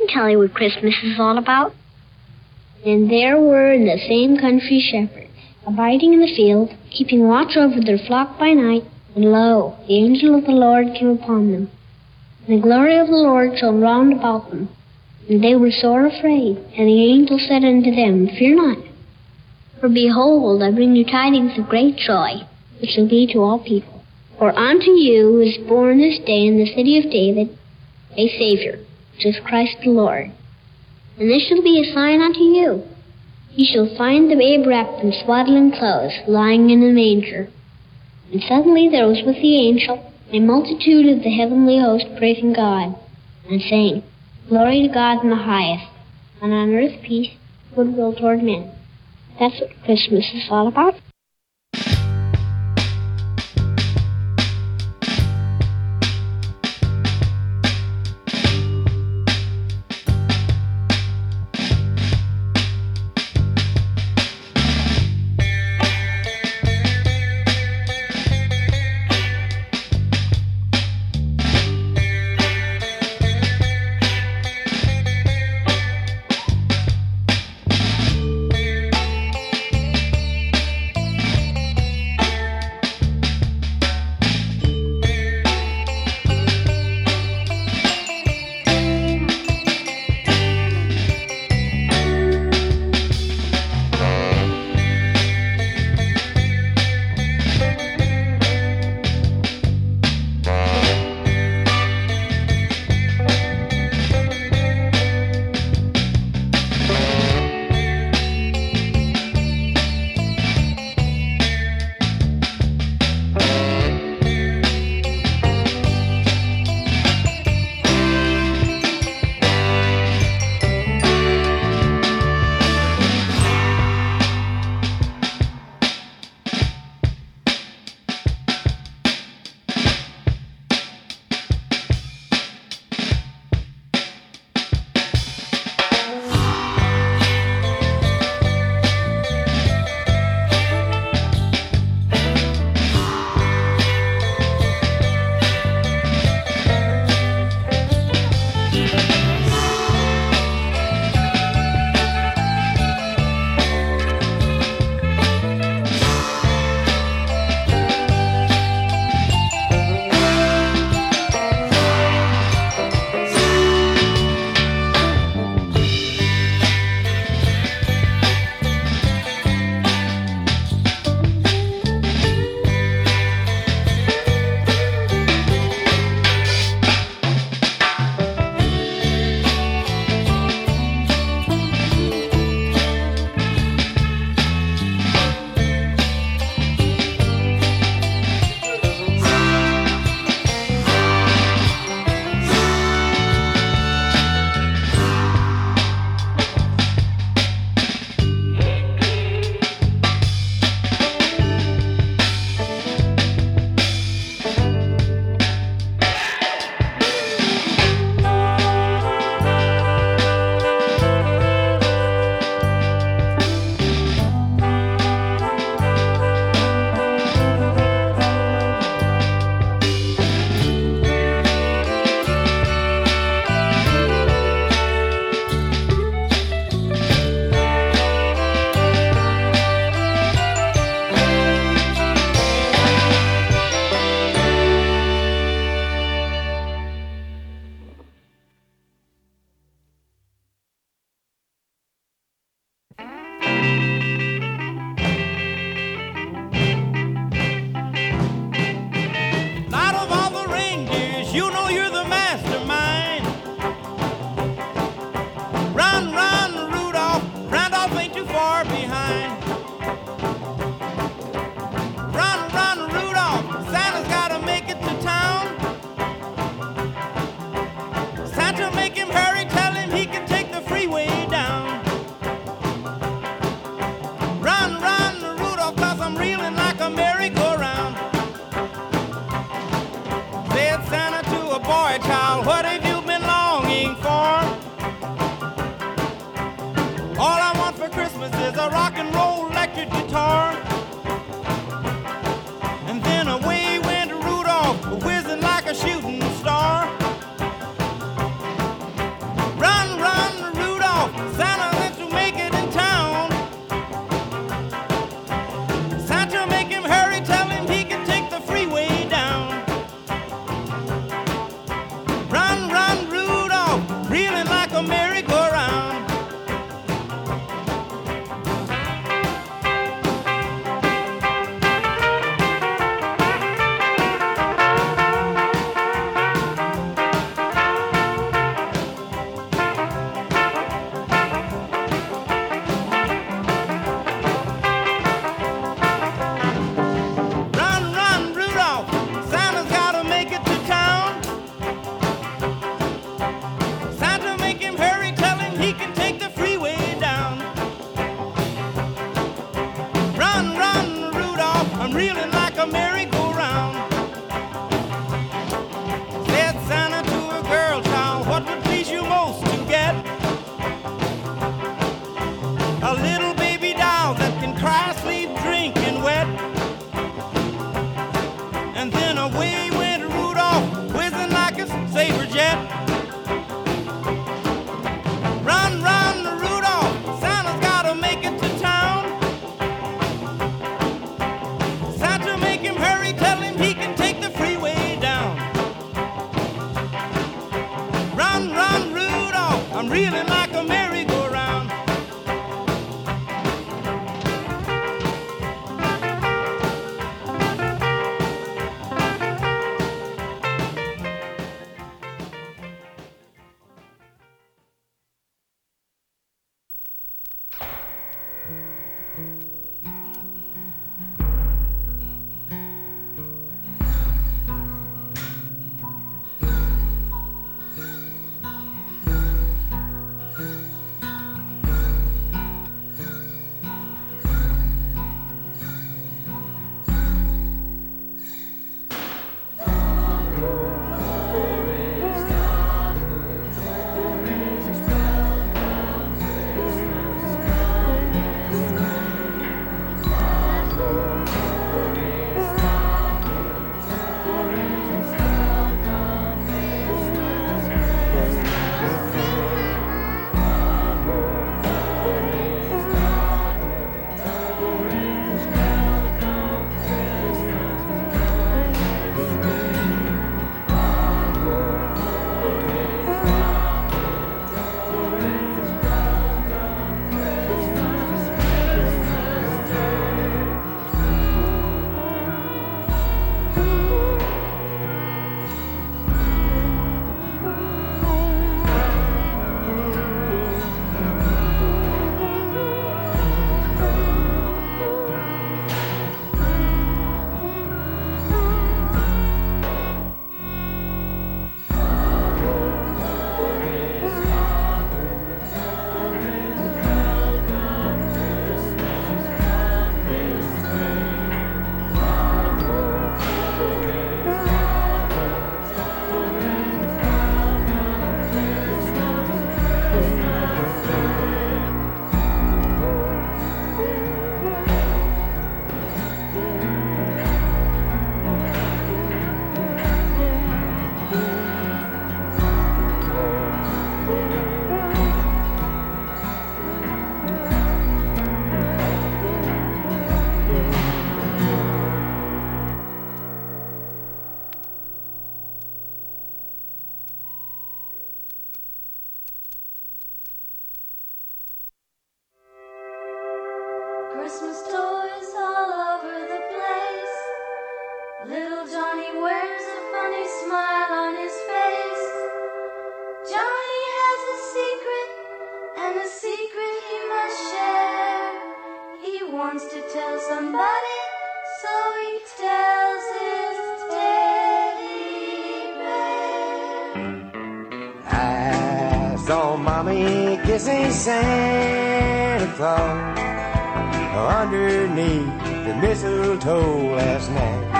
tell you what Christmas is all about. And there were in the same country shepherds, abiding in the field, keeping watch over their flock by night. And lo, the angel of the Lord came upon them. And the glory of the Lord shone round about them. And they were sore afraid. And the angel said unto them, Fear not. For behold, I bring you tidings of great joy, which shall be to all people. For unto you is born this day in the city of David a Savior, which is Christ the Lord. And this shall be a sign unto you. Ye shall find the babe wrapped in swaddling clothes, lying in a manger. And suddenly there was with the angel a multitude of the heavenly host praising God, and saying, Glory to God in the highest, and on earth peace, goodwill toward men. That's what Christmas is all about. reeling like a merry-go-round. Said Santa to a girl child, what would please you most to get? A little baby doll that can cry, sleep, drink, and wet. And then away went Rudolph, whizzing like a saber jet. Run, run, Rudolph, Santa's gotta make it to town. Santa, make him hurry, tell him he can take the freeway down. Run, run, Rudolph, I'm reeling like a merry-go-round. Christmas toys all over the place. Little Johnny wears a funny smile on his face. Johnny has a secret, and a secret he must share. He wants to tell somebody, so he tells his teddy bear. I saw Mommy kissing Santa Claus underneath the mistletoe last night,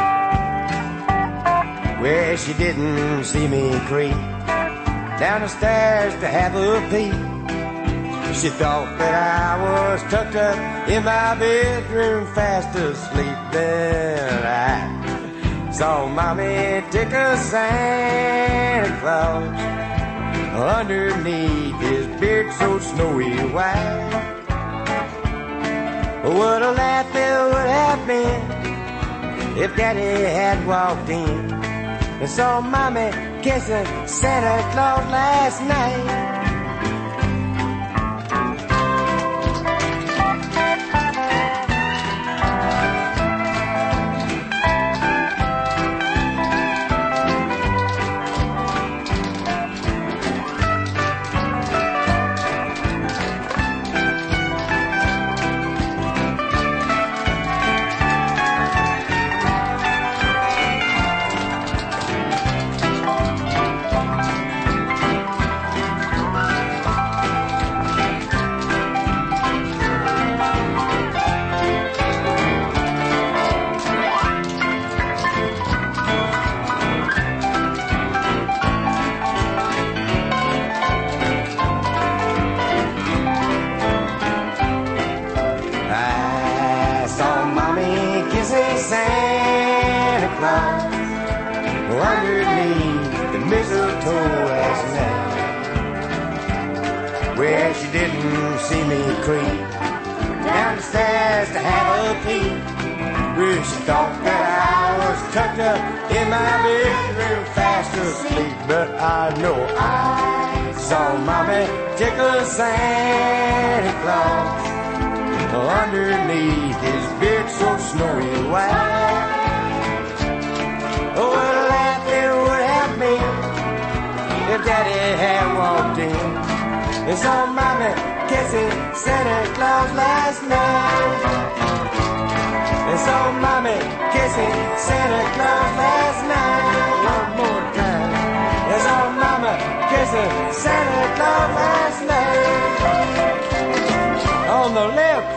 where she didn't see me creep down the stairs to have a peek. She thought that I was tucked up in my bedroom fast asleep. Then I saw Mommy take a Santa Claus underneath his beard so snowy white. What a laugh it would have been if Daddy had walked in and saw Mommy kissing Santa Claus last night. Santa Claus underneath the mistletoe last night. Well, she didn't see me creep down the stairs to have a peek. Well, she thought that I was tucked up in my bedroom fast asleep. But I know I saw Mommy tickle Santa Claus underneath his beard so snowy white. Oh, well, laughing would have been if Daddy had walked in and saw Mommy kissing Santa Claus last night. And saw Mommy kissing Santa Claus last night. One more time. And saw Mama kissing Santa Claus last night. On the lips.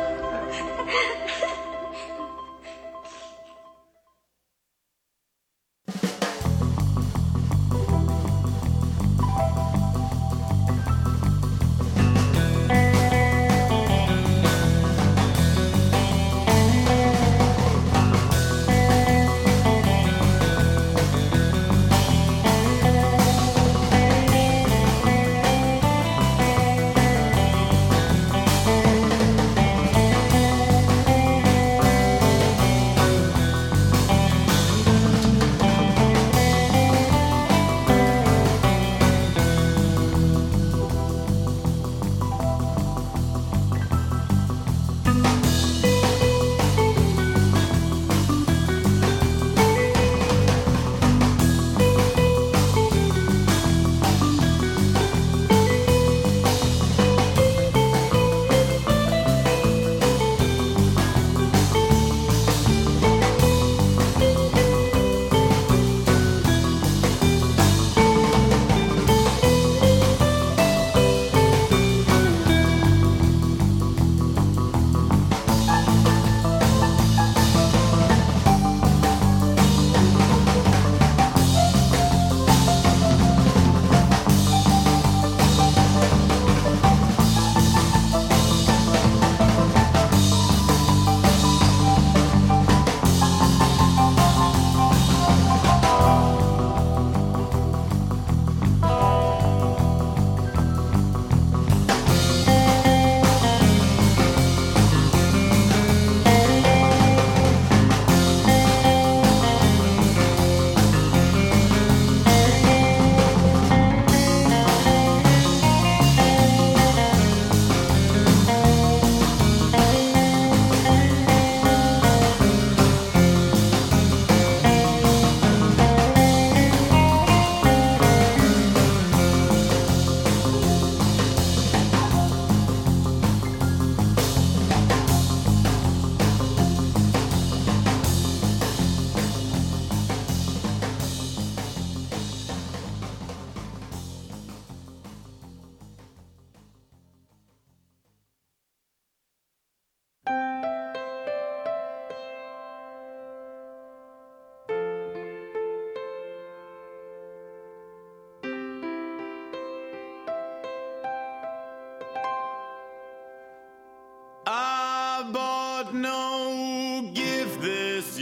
No gift this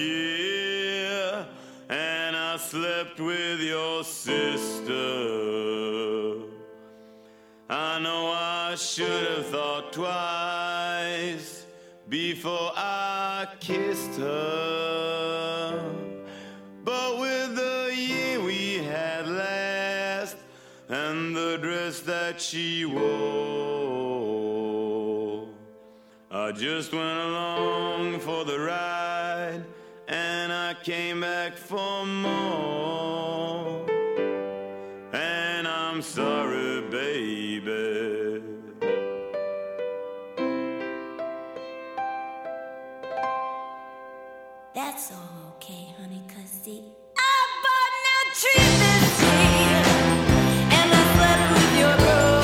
year, and I slept with your sister. I know I should have thought twice before I kissed her, but with the year we had last and the dress that she wore, I just went along for the ride, and I came back for more. And I'm sorry, baby. That's all okay, honey, 'cause see, I bought new tree this year, and I slept with your brother.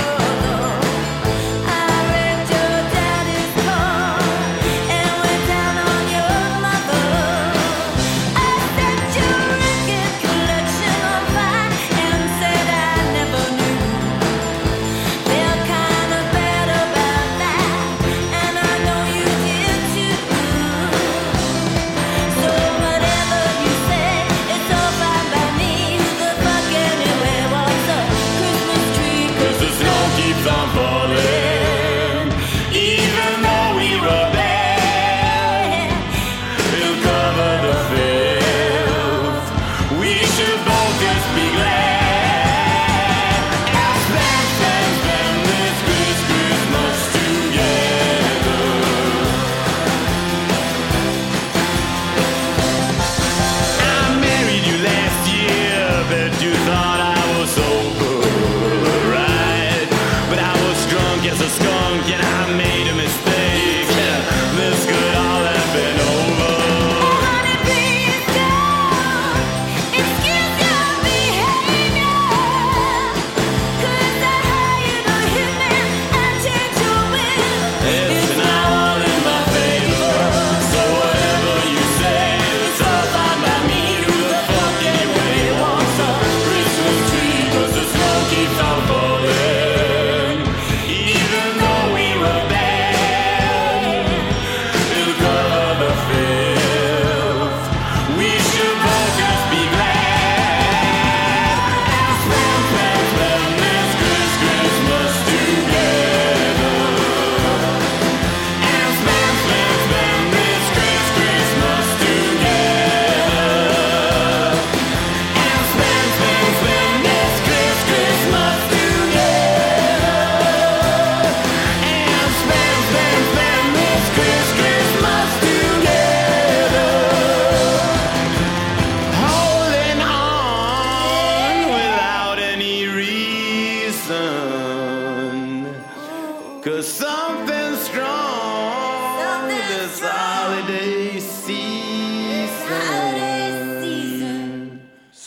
So whatever you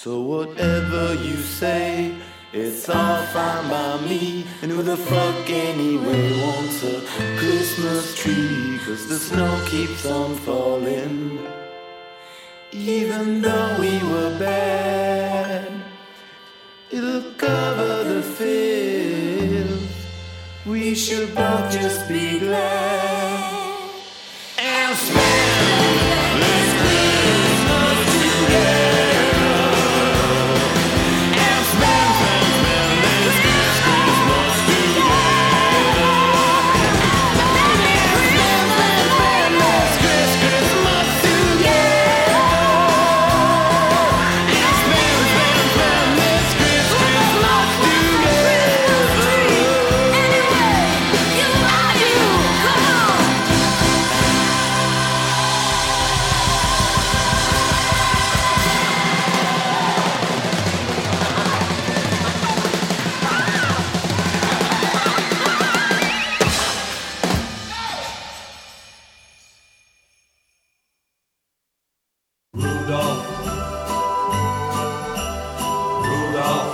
So whatever you say, it's all fine by me. And who the fuck anyway wants a Christmas tree? 'Cause the snow keeps on falling. Even though we were bad, it'll cover the filth. We should both just be glad and spend this Christmas together. And spend this Christmas together. Spend this Christmas together. And spend this Christmas together. Rudolph, Rudolph,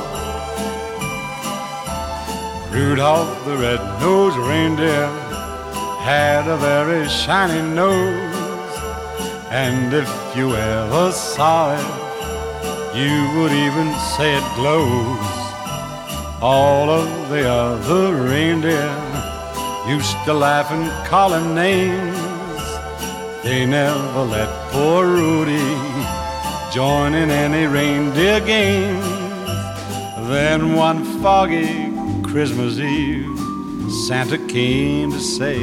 Rudolph the red-nosed reindeer had a very shiny nose, and if you ever saw it, you would even say it glows. All of the other reindeer used to laugh and call him names. They never let poor Rudy join in any reindeer games. Then one foggy Christmas Eve, Santa came to say,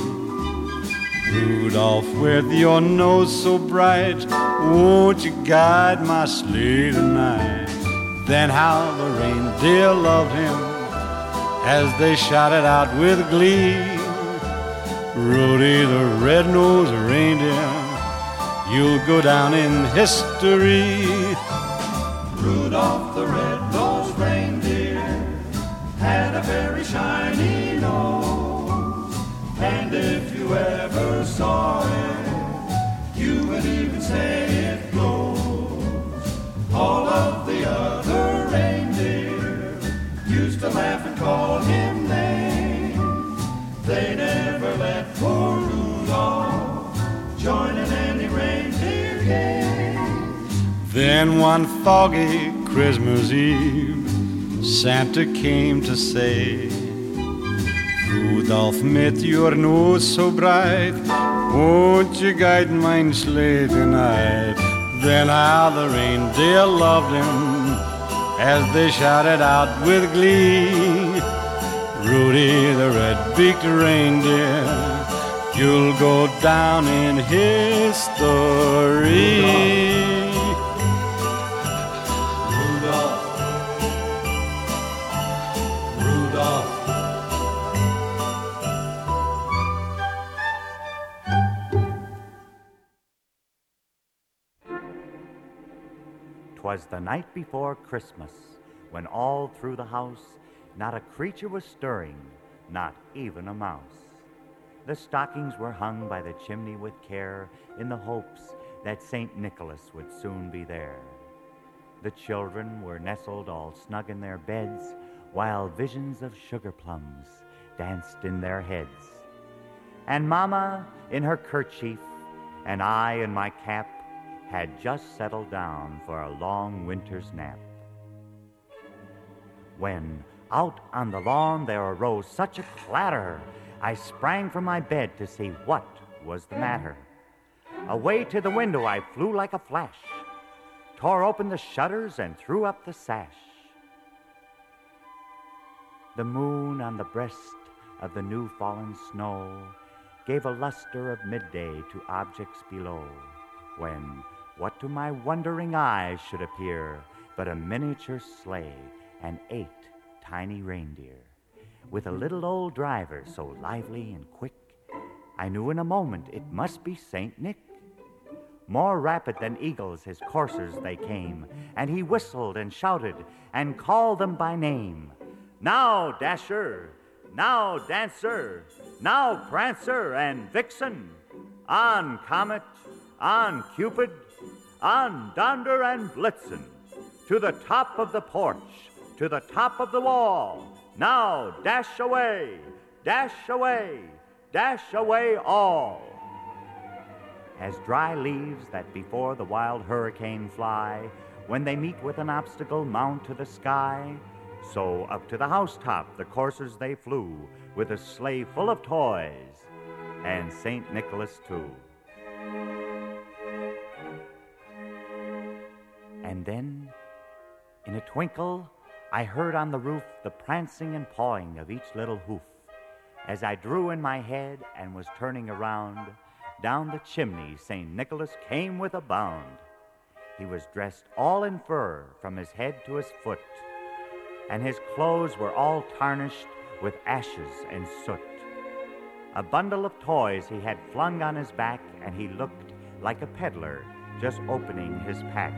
Rudolph, with your nose so bright, won't you guide my sleigh tonight? Then how the reindeer loved him as they shouted out with glee, Rudy the red-nosed reindeer, you'll go down in history. Rudolph the red-nosed reindeer had a very shiny nose, and if you ever saw it, you would even say it glows. All of the other reindeer used to laugh and call him names. They never let poor Rudolph join in any reindeer games. Then one foggy Christmas Eve, Santa came to say, Rudolph, with your nose so bright, won't you guide mine sleigh tonight? Then how the reindeer loved him as they shouted out with glee, Rudy the red-beaked reindeer, you'll go down in history. Rudolph, Rudolph, 'Twas the night before Christmas, when all through the house not a creature was stirring, not even a mouse. The stockings were hung by the chimney with care, in the hopes that St. Nicholas would soon be there. The children were nestled all snug in their beds, while visions of sugar plums danced in their heads. And Mama in her kerchief, and I in my cap, had just settled down for a long winter's nap. When out on the lawn there arose such a clatter, I sprang from my bed to see what was the matter. Away to the window I flew like a flash, tore open the shutters and threw up the sash. The moon on the breast of the new-fallen snow gave a luster of midday to objects below, when what to my wondering eyes should appear but a miniature sleigh and 8 tiny reindeer, with a little old driver so lively and quick, I knew in a moment it must be St. Nick. More rapid than eagles his coursers they came, and he whistled and shouted and called them by name. Now, Dasher, now, Dancer, now, Prancer and Vixen, on, Comet, on, Cupid, on, Donder and Blitzen, to the top of the porch, to the top of the wall. Now dash away, dash away, dash away all. As dry leaves that before the wild hurricane fly, when they meet with an obstacle mount to the sky, so up to the housetop the coursers they flew, with a sleigh full of toys, and St. Nicholas too. And then, in a twinkle, I heard on the roof the prancing and pawing of each little hoof. As I drew in my head and was turning around, down the chimney St. Nicholas came with a bound. He was dressed all in fur from his head to his foot, and his clothes were all tarnished with ashes and soot. A bundle of toys he had flung on his back, and he looked like a peddler just opening his pack.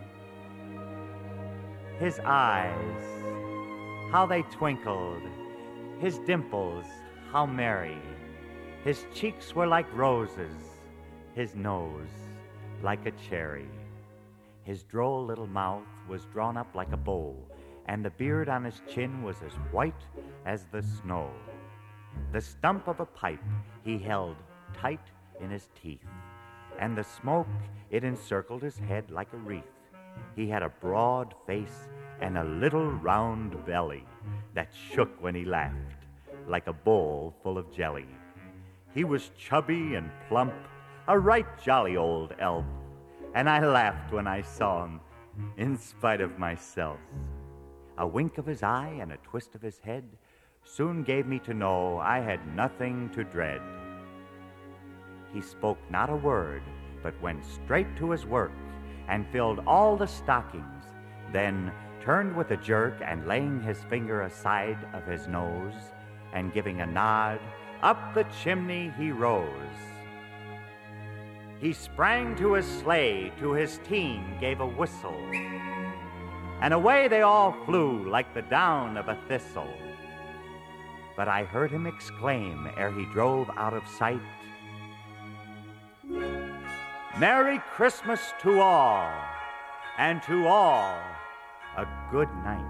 His eyes, how they twinkled, his dimples, how merry. His cheeks were like roses, his nose like a cherry. His droll little mouth was drawn up like a bow, and the beard on his chin was as white as the snow. The stump of a pipe he held tight in his teeth, and the smoke, it encircled his head like a wreath. He had a broad face and a little round belly that shook when he laughed, like a bowl full of jelly. He was chubby and plump, a right jolly old elf, and I laughed when I saw him, in spite of myself. A wink of his eye and a twist of his head soon gave me to know I had nothing to dread. He spoke not a word, but went straight to his work and filled all the stockings, then turned with a jerk and laying his finger aside of his nose and giving a nod, up the chimney he rose. He sprang to his sleigh, to his team gave a whistle, and away they all flew like the down of a thistle. But I heard him exclaim ere he drove out of sight, "Merry Christmas to all, and to all a good night."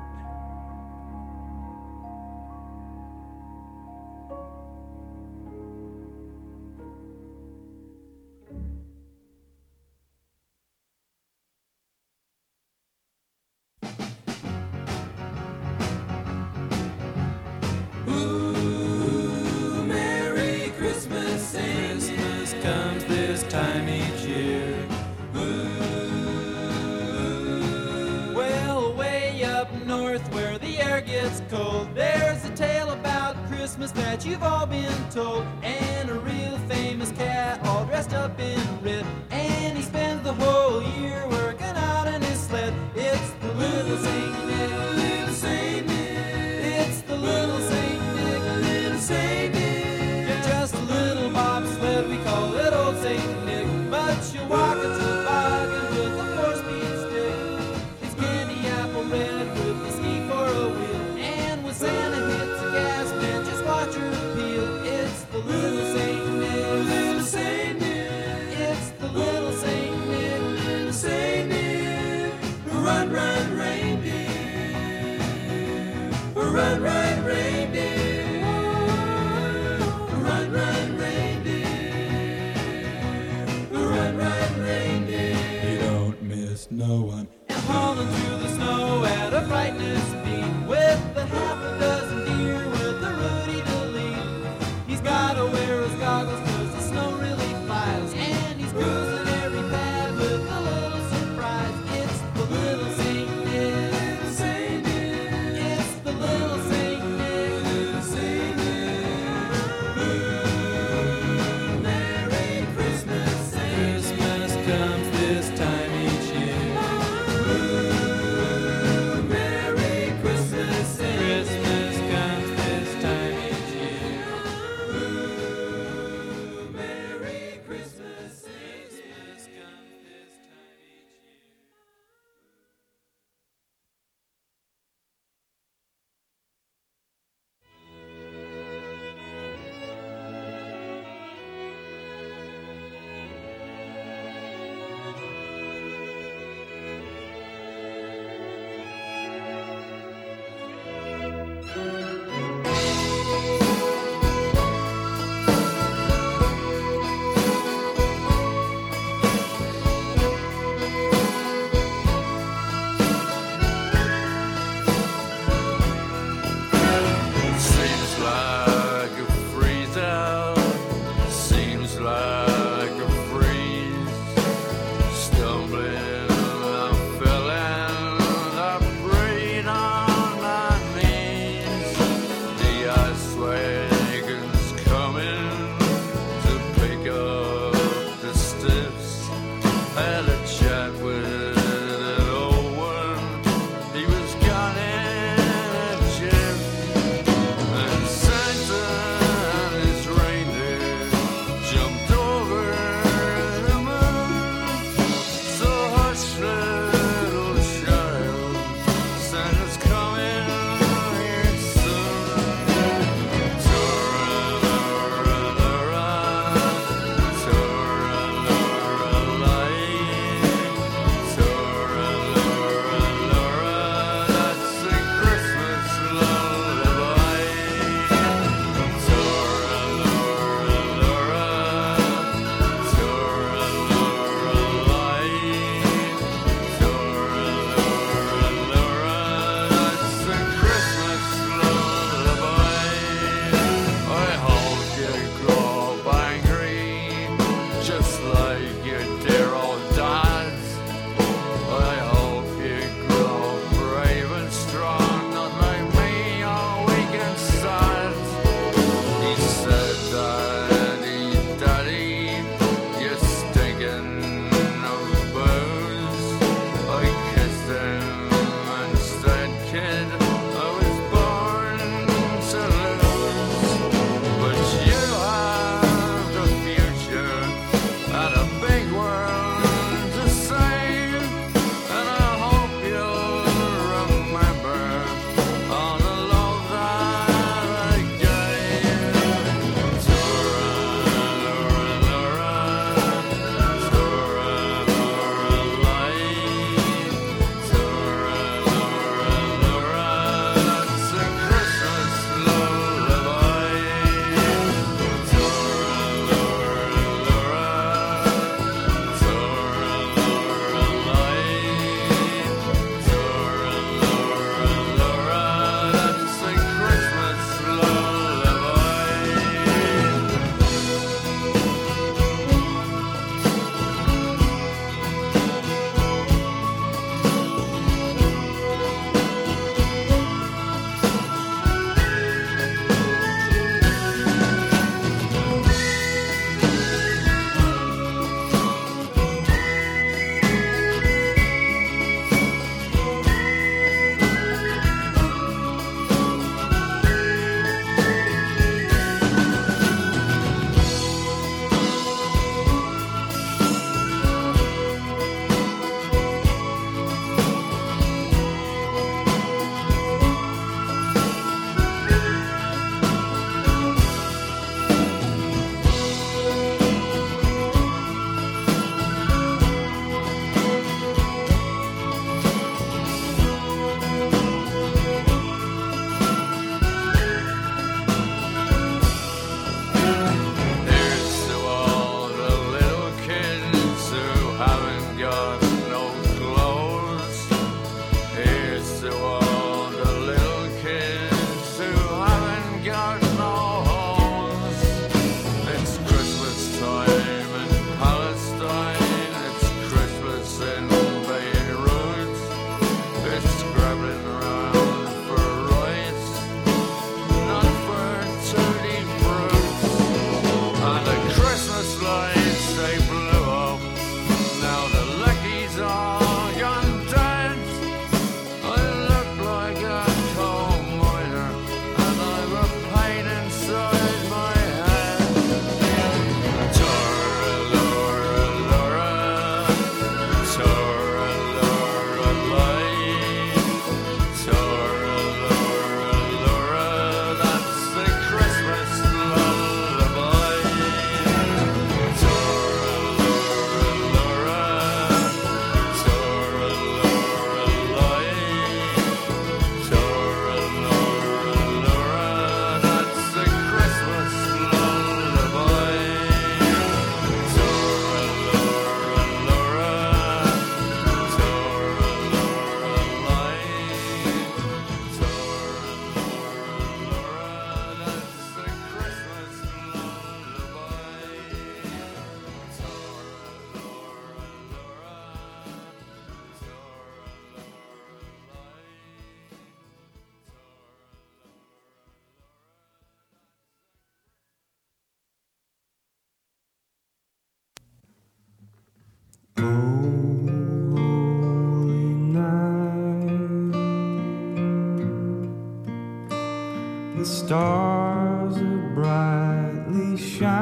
That you've all been told, and a real famous cat all dressed up in red, and he spends the whole year working out in his sled. It's the little Saint Nick, little Saint Nick. It's the little Saint Nick, little Saint Nick. You're just a little bobsled, we call it old Saint Nick, but you walk a toboggan with a 4-speed stick. It's candy apple red with the ski for a wheel, and when Santa hits a gas man, just watch her appeal. It's the little Saint Nick, little Saint Nick. It's the little Saint Nick, little Saint Nick. Run, run, reindeer. Run, run, reindeer. Run, run, reindeer. Run, run, reindeer. You don't miss no one. And hauling through the snow at a frightening speed, with a half a dozen deer with a Rudy to lead. He's gotta wear his goggles 'cause the snow really flies, and he's cruising every pad with a little surprise. It's the little Saint Nick, little Saint Nick. It's the little Saint Nick, little Saint Nick. Ooh, Merry Christmas, Saint Christmas comes this time each year. Ooh, stars are brightly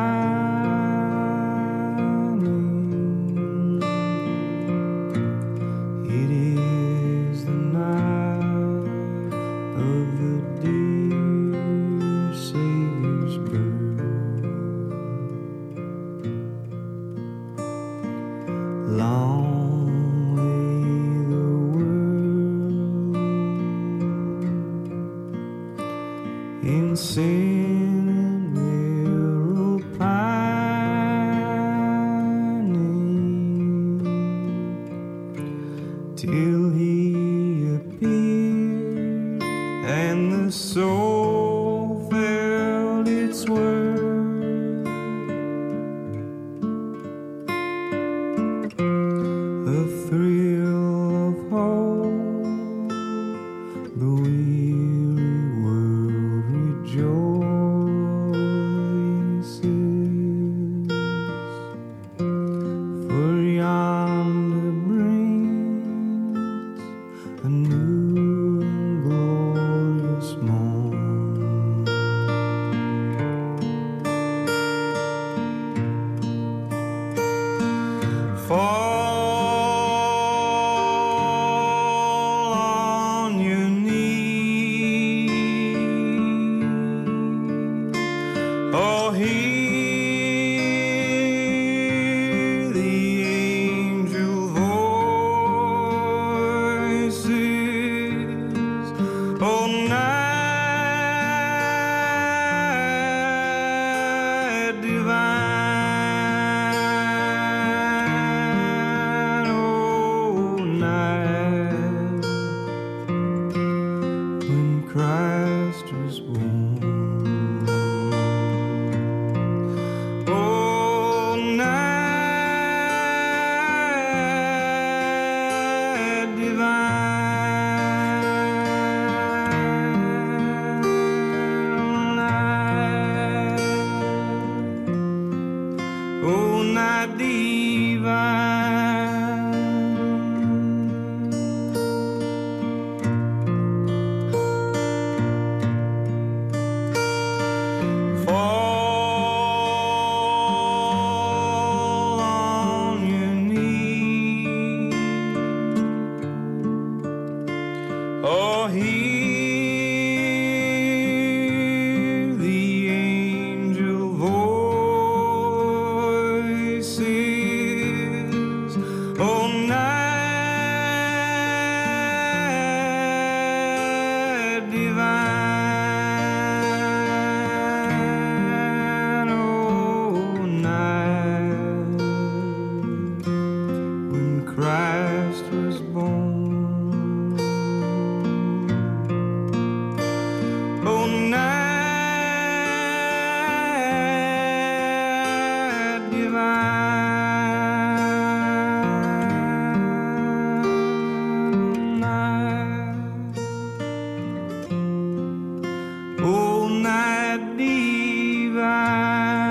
shining. It is the night of the dear Savior's birth. Long lay the world in sin and error pining, till he appeared and the soul felt its worth. The thrill of hope, the weary world rejoices, for yonder brings a new and glorious morn. Fall on your knees, oh, hear the angel voices, oh, night divine, oh, night when Christ was born. Oh, night divine, night, oh, night divine. Fall on your knees, oh, hear the angel voices, oh, night divine, oh, night when Christ was born. Oh, night divine, night, oh, night divine.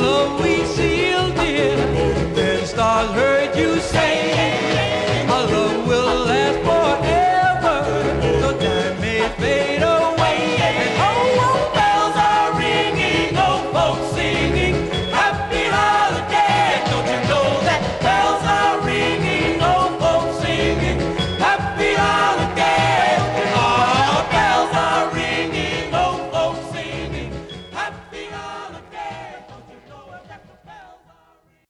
love we sealed in. Then stars heard you say, our love will last forever, so time may fade away. And oh, bells are ringing, oh, folks singing, happy holiday. Don't you know that bells are ringing, oh, folks singing, happy holiday. Oh, bells are ringing, oh, folks singing, happy holiday. Don't you know that the bells are ringing?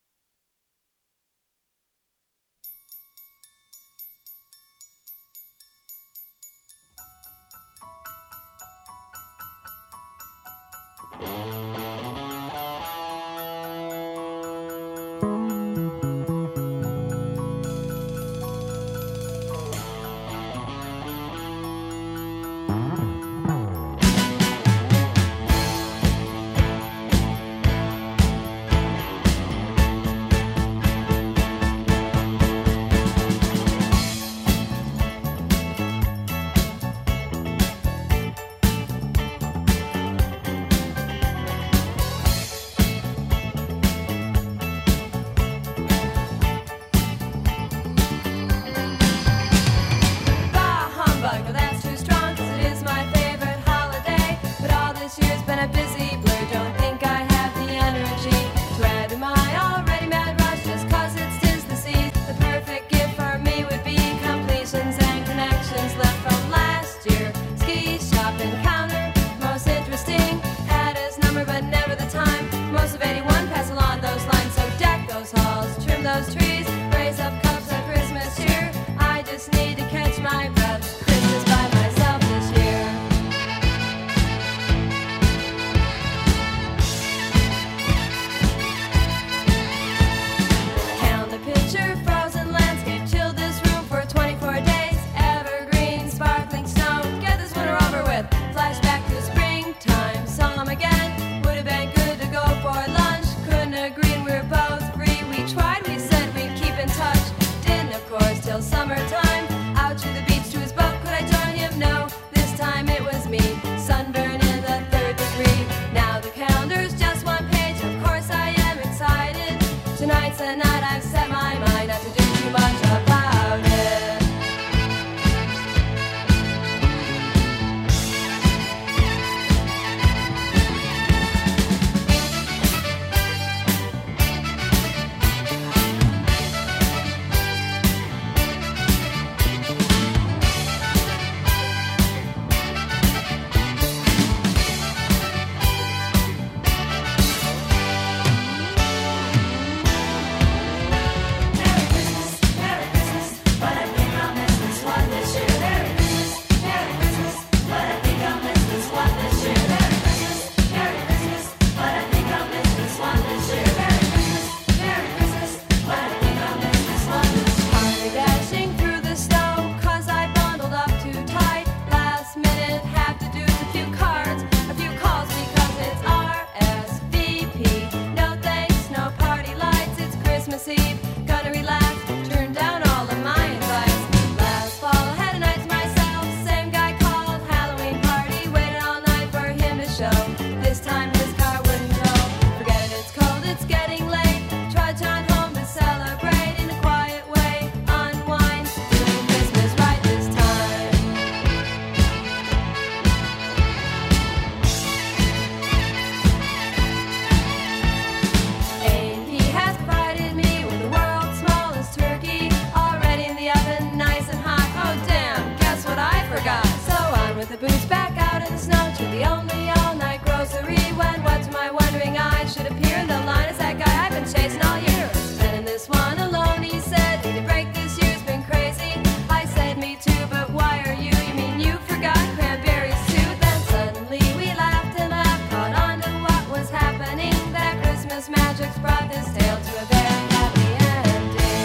Bah, humbug, well, that's too strong, 'cause it is my favorite holiday. But all this year's been a busy blur. Don't think I have the energy to add to my already mad rush, just 'cause it's 'tis the season. The perfect gift for me would be completions and connections left from last year. Ski shop encounter, most interesting. Had his number, but never the time. Most of 81 pass along those lines. So deck those halls, trim those trees, raise up cups of Christmas cheer. I just need to catch my breath. Christmas by myself this year. Count the picture, frozen landscape, chill this room for 24 days. Evergreen, sparkling snow, get this winter over with. Flashback to springtime, saw him again. Would have been good to go for lunch. Couldn't agree, and we're both free. We tried, we said we'd keep in touch. Didn't, of course, till summertime. Out to the beach to his boat, could I join him? No, this time it was me. Sunburn in the 3rd degree. Now the calendar's just one page. Of course I am excited. Tonight's the night I've set my mind not to do too much about it. Dashing through the snow, 'cause I bundled up too tight. Last minute, have to do a few cards, a few calls, because it's RSVP. No thanks, no party lights, it's Christmas Eve. Gonna relax, turn down all of my invites. Last fall, I had a night to myself. Same guy called, Halloween party. Waited all night for him to show. This time his car wouldn't go. Forget it, it's cold, it's getting late. Trudge on home to celebrate in a quiet way. Unwind, doing Christmas right this time. A&P has provided me with the world's smallest turkey, already in the oven, nice and hot. Oh damn, guess what I forgot? So on with the boots, back out in the snow to the only all-night grocery. When what to my wondering eyes should appear in the line is that guy I've been chasing all year. Spending this one alone, he said. Need to break, this year's been crazy. I said me too, but why are you? You mean you forgot cranberries too? Then suddenly we laughed and laughed, caught on to what was happening. That Christmas magic's brought this tale to a very happy ending.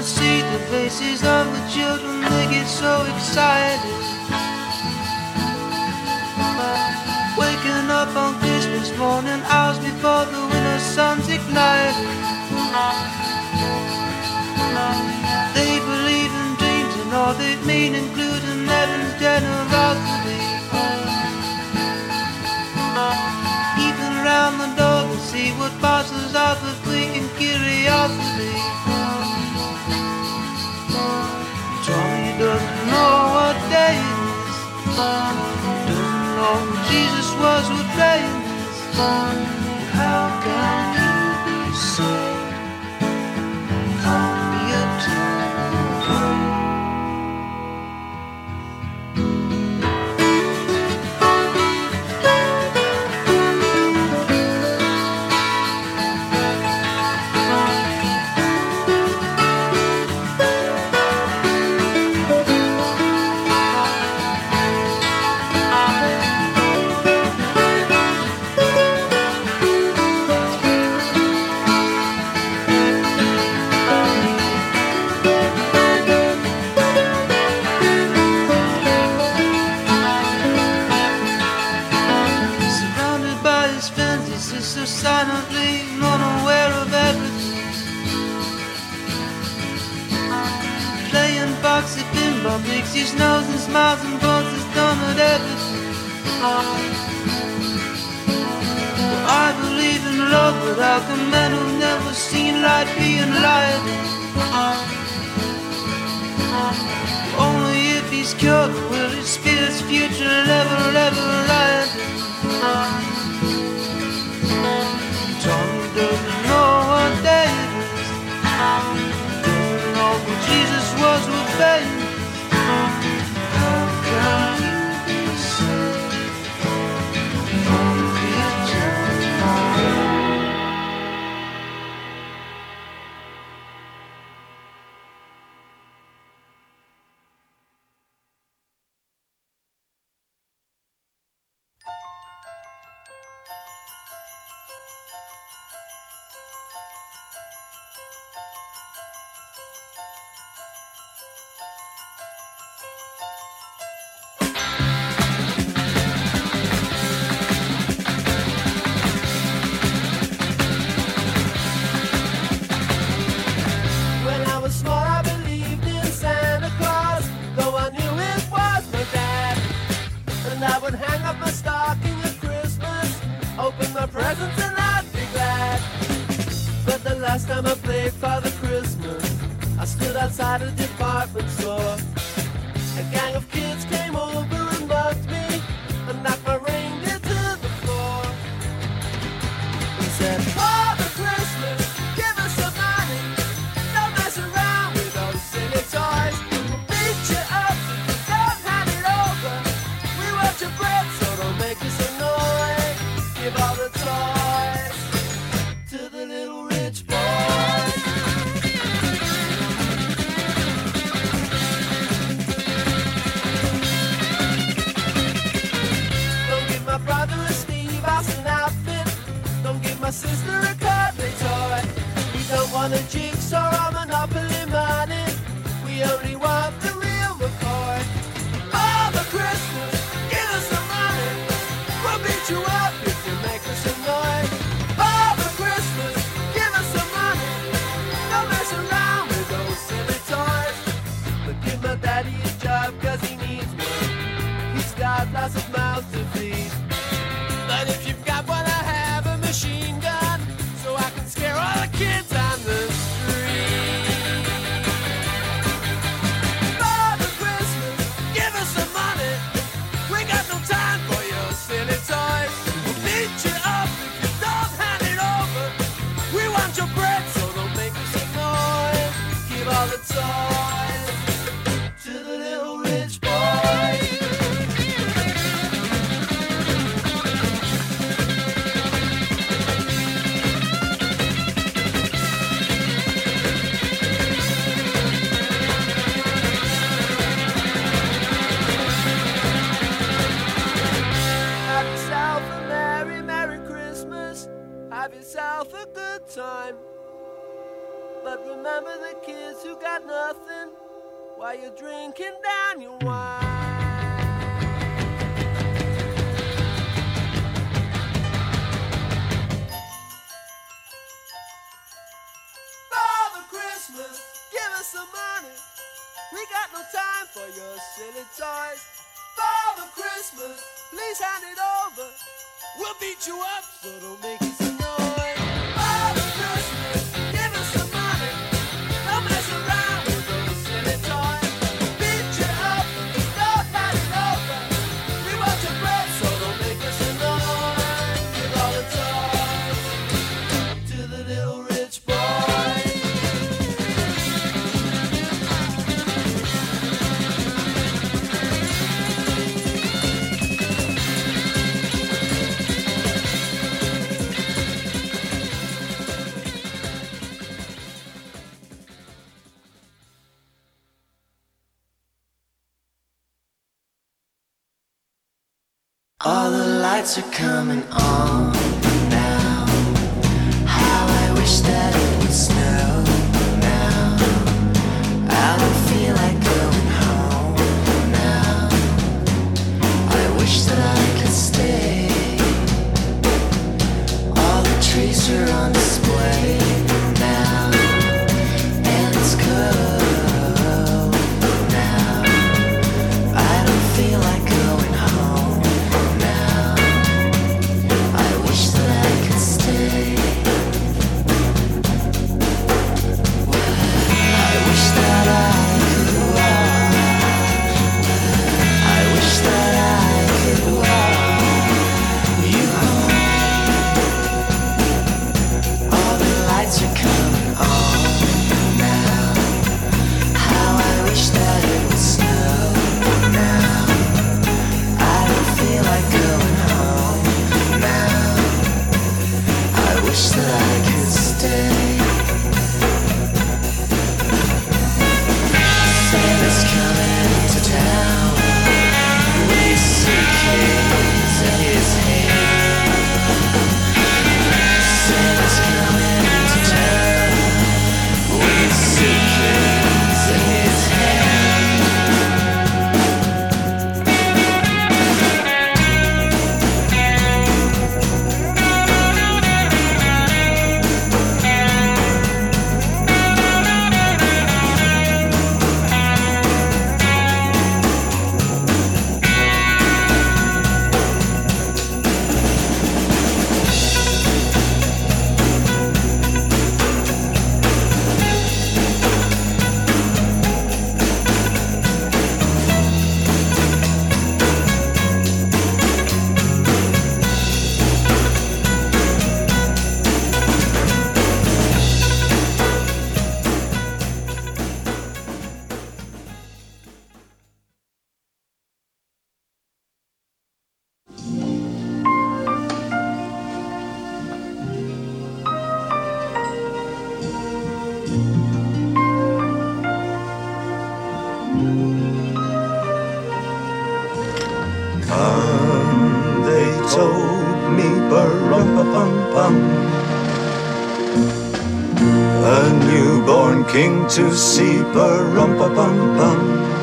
see the faces of the children, they get so excited. Waking up on Christmas morning, hours before the winter sun's ignited. They believe in dreams and all they mean, including heaven's generosity. Even round the door to see what passes off as fleeting curiosity. Johnny doesn't know what day it is, doesn't know who Jesus was, what day it is. How can you be saved from the eternal? Silently, unaware of everything, playing boxy pinball, picks his nose and smiles and pulls his thumb at everything. I believe in love without the men who've never seen light being light. Only if he's cured will his spirit's future ever light. Johnny doesn't know what day it is, doesn't know who Jesus was, what day it is. How can you be saved from the eternal? Presents and I'd be glad. But the last time I played Father Christmas, I stood outside a department store. A gang of kids came over and mugged me and knocked my reindeer to the floor. He said, Father Christmas, give us some money. Don't mess around with those silly toys. We'll beat you up if you don't hand it over. We want your bread, so don't make us annoy. Give all the toys to the little rich boy. Don't give my brother a Steve Austin outfit. Don't give my sister a cuddly toy. We don't want a jigsaw or Monopoly money. We only want the real McCoy. Father Christmas, give us some money. We'll beat you up if you make us annoyed. Father Christmas, give us some money. Don't mess around with those silly toys. But give my daddy a job cause he needs one. He's got lots of mouths to feed. But if you've got one, I have a machine gun, so I can scare all the kids on the street. Father Christmas, give us some money. We got no time for your silly toys. We'll beat you up if you don't hand it over. We want your bread, so don't make us annoyed. Give all the toys to the little rich boy. Have yourself a merry, merry Christmas. Have yourself a good time. But remember the kids who got nothing while you're drinking down your wine. Father Christmas, give us some money. We got no time for your silly toys. Father Christmas, please hand it over. We'll beat you up, so don't make us a noise. Father Christmas, give us some money. Don't mess around with those silly toys. Beat you up, don't hand it over. We want your bread, so don't make us a noise. Give all the toys to the little rich boy. All the lights are coming on now. How I wish that it would snow now. I don't feel like going home now. I wish that I could stay. All the trees are on display now, and it's cold now. I don't feel like going home. A newborn king to see, pa-rum-pa-pum-pum.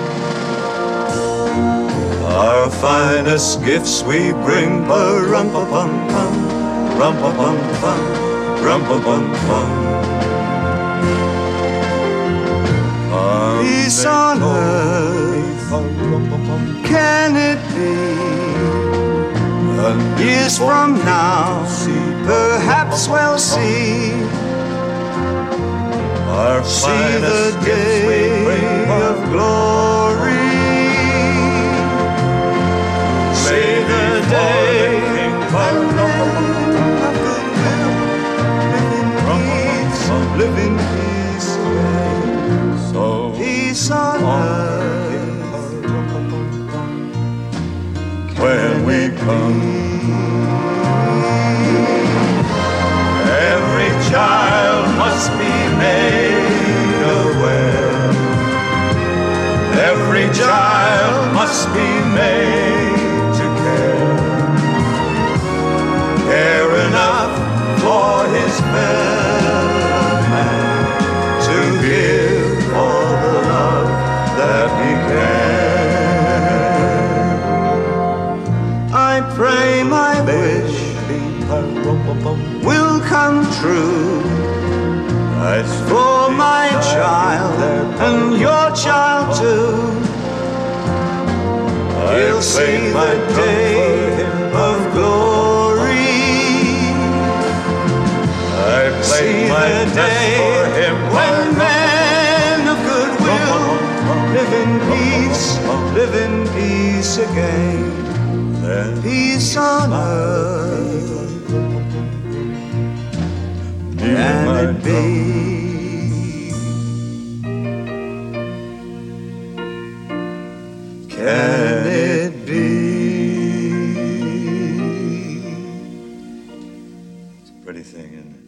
Our finest gifts we bring, pa-rum-pa-pum-pum, rum-pa-pum-pum, rum-pa-pum-pum. Peace on earth, can it be? Years from now, perhaps we'll see. See the day of glory. See the day when live in peace, so peace on earth when we come. Every child must be made aware. Every child must be made to care. Care enough for his fellow man wish will come true. For my child and your child too. He'll see the day of glory. See the day when men of goodwill live in peace again. Peace on earth, can it be? Can it be? It's a pretty thing, isn't it?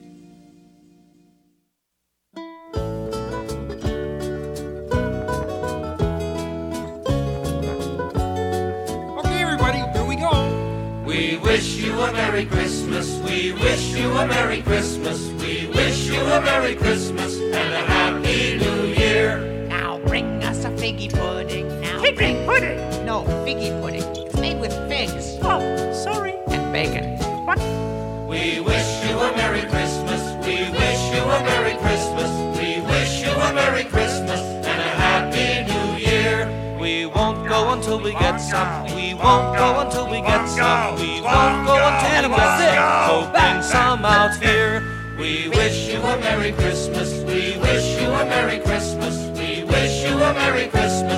Okay, everybody, here we go. We wish you a Merry Christmas. We wish you a Merry Christmas. We wish you a Merry Christmas and a Happy New Year. Now bring us a figgy pudding. Now Figgy pudding? No, figgy pudding. It's made with figs. Oh, sorry. And bacon. What? We wish you a Merry Christmas. We wish you a Merry Christmas. We wish you a Merry Christmas and a Happy New Year. We won't go until we get some. We won't go until we get some. We won't go until we get sick. Hoping some out here. We wish you a Merry Christmas. We wish you a Merry Christmas. We wish you a Merry Christmas